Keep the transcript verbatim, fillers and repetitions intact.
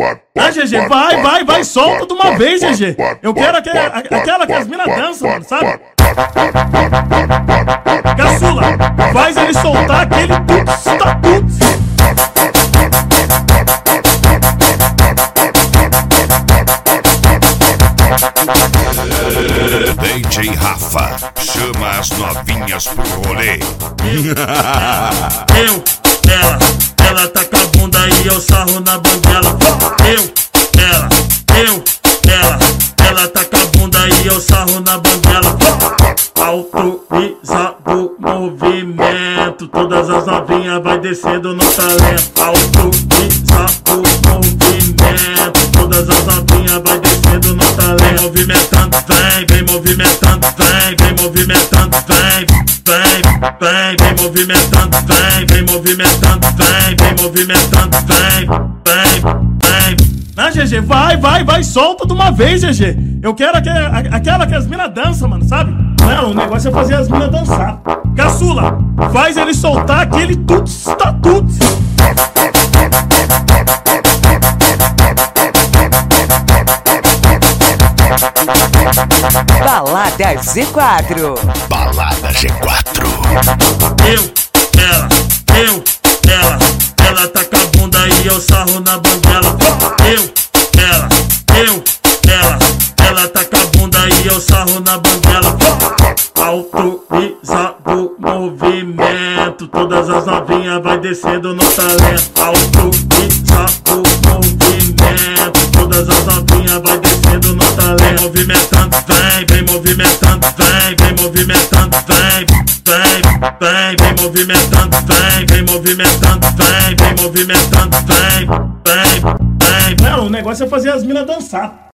Ah, G G, vai, vai, vai, solta de uma vez, G G. Eu quero aquele, aquela que as minas dançam, mano, sabe? Caçula, faz ele soltar aquele tuts, tá tuts. D J Rafa, chama as novinhas pro rolê. Eu, ela, ela tá com a bunda e eu sarro na banguela. Eu, ela, eu, ela, ela tá com a bunda e eu sarro na banguela. Autorizado movimento, todas as novinhas vai descendo no talento. Autorizado movimento, todas as novinhas vai descendo no talento. Movimentando, vem, vem movimentando, vem, vem movimentando, vem, vem, vem, vem movimentando, vem, vem movimentando, vem, vem movimentando, vem, vem, vem. Ah, G G, vai, vai, vai, solta de uma vez, G G. Eu quero aquele, aquela que as minas dançam, mano, sabe? Não, o negócio é fazer as minas dançar. Caçula, faz ele soltar aquele tuts, tá tuts. Balada G quatro. Balada G quatro. Eu, ela, eu, ela, ela tá com a bunda e eu sarro na banguela. Eu, ela, eu, ela, ela tá com a bunda e eu sarro na banguela. Autorizado movimento, todas as novinhas vai descendo no talento. Autorizado movimento, todas as novinhas vai descendo no talento. Movimentando, vem, vem movimentando, vem, vem movimentando, vem, vem, vem, vem movimentando, vem, vem movimentando, vem, vem movimentando, vem, vem, vem. Não, o negócio é fazer as minas dançar.